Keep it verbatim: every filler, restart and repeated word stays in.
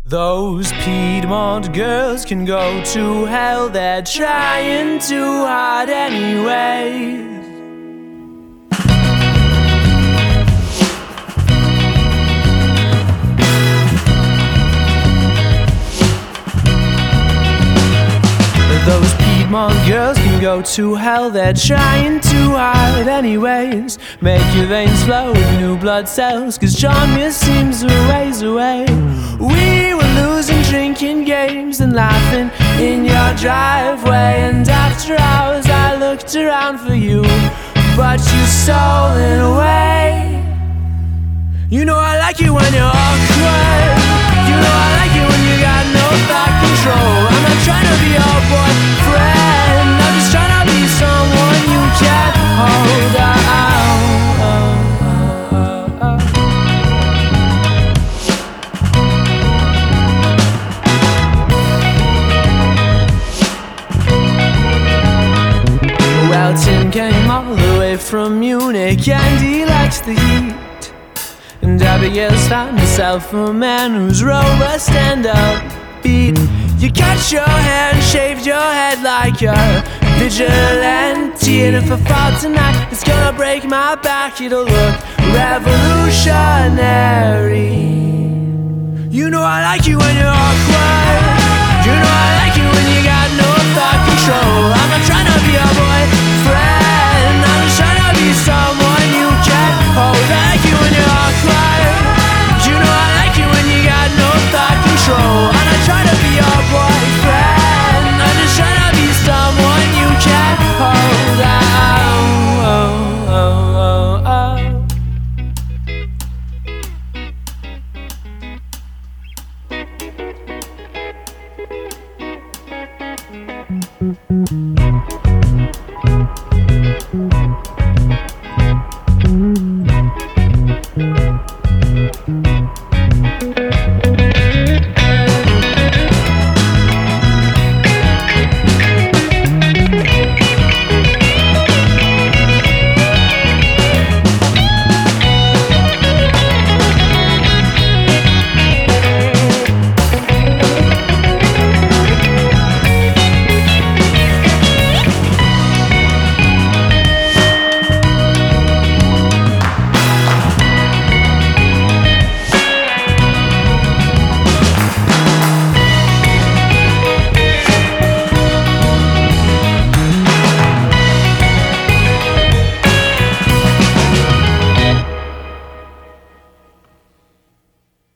Those Piedmont girls can go to hell, they're trying too hard anyways. Those Piedmont girls can go to hell, they're trying too hard anyways. Make your veins flow with new blood cells, cause John Muir seems a ways away. We were losing drinking games and laughing in your driveway, and after hours I looked around for you, but you stolen away. You know I like it when you're awkward. You know I like it when you got no thought control. I'm not trying to be your boyfriend, I'm just trying to be someone you can hold on. Well, Tim came all the way from Munich and he likes the heat. And Abigail's found herself a man who's robust and upbeat. You cut your hair and shaved your head like a vigilante, and if I fall tonight, it's gonna break my back. It'll look revolutionary. You know I like you when you're awkward. You know I like you when you got no thought control. I'm not trying to be a boyfriend, I'm just trying to be someone you can hold. I like you when you're awkward. You know I like you when you got no thought control. I'm not trying to be your boyfriend, I'm just trying to be someone you can hold. Oh, oh, oh, oh, oh.